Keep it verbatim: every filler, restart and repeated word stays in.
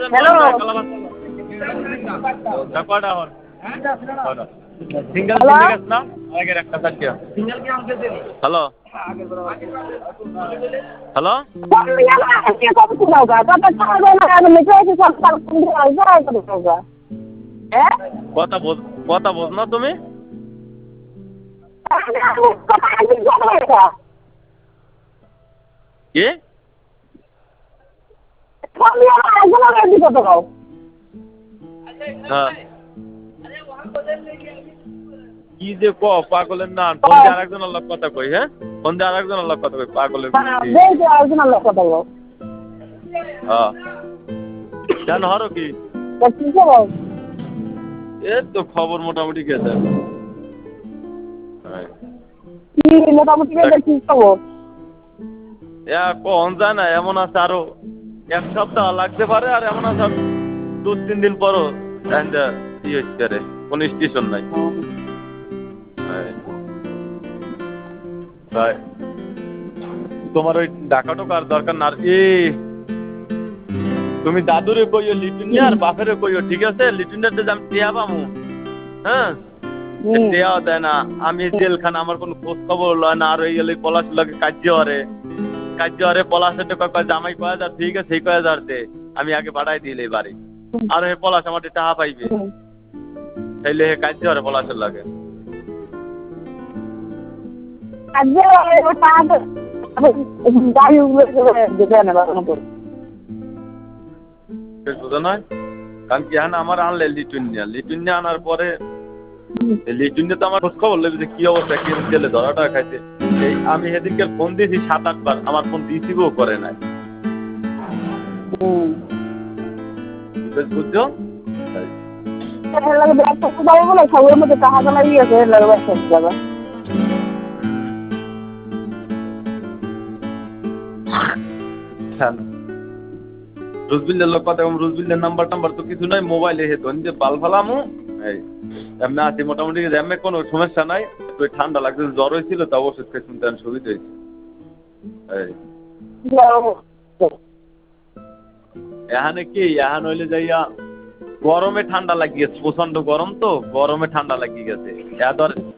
hello single hello single না আগের একটা সাথে হ্যালো হ্যালো কথা বোঝ কথা বোঝ না তুমি কি হ্যাঁ কি যে ক পাগলের না ফোন দিয়ে আরেকজন আল্লাহ কথা কই হ্যাঁ ফোন দিয়ে আরেকজন আল্লাহ কথা কই পাগলের হ্যাঁ জান হরো কি এই তো খবর মোটামুটি গেছে মোটামুটি কি খবর কখন যায় না এমন আছে আরো এক সপ্তাহ লাগতে পারে আর এমন আছে দু তিন দিন পরও ই হচ্ছে রে কোনো স্টেশন নাই তাই তোমার ওই ঢাকা ঢোকার দরকার না এই তুমি দাদুরে কইও লিটুনিয়া আর বাপেরে কইও ঠিক আছে লিটুনিয়াতে আমি টিয়া পামু হ্যাঁ টিয়াও দেয় না আমি জেলখানা আমার কোনো খোঁজ খবর লয় না আর ওই গেলে পলাশ লাগে কার্য হরে কার্য হরে পলাশের টাকা জামাই কয় হাজার ঠিক আছে সেই কয় হাজার দে আমি আগে বাড়াই দিলে বাড়ি আর হে পলাশ আমার টাকা পাইবে তাইলে হে কার্য হরে পলাশের লাগে বুঝো নয় কারণ কি হ্যাঁ আমার আনলে লিটুনিয়া লিটুনিয়া আনার পরে লিটুনিয়া তো আমার খোঁজ খবর লেগে যে কি অবস্থা কি জেলে ধরাটা খাইছে এই আমি সেদিনকে ফোন দিয়েছি সাত আটবার আমার ফোন রিসিভও করে নাই বুঝছো খবরের মধ্যে টাকা লাগিয়ে আছে রুজবিলের লোক কথা রুজবিলের নাম্বার টাম্বার তো কিছু নাই মোবাইলে হে তো যে বাল ফালামু এই এমনি আছি মোটামুটি এমনি কোনো সমস্যা নাই একটু ঠান্ডা লাগছে জ্বর হয়েছিল তা ওষুধ খেয়ে শুনতে আমি সুবিধা হয়েছে এই এখানে কি এখান হইলে যাইয়া গরমে ঠান্ডা লাগিয়েছে প্রচন্ড গরম তো গরমে ঠান্ডা লাগিয়ে গেছে এত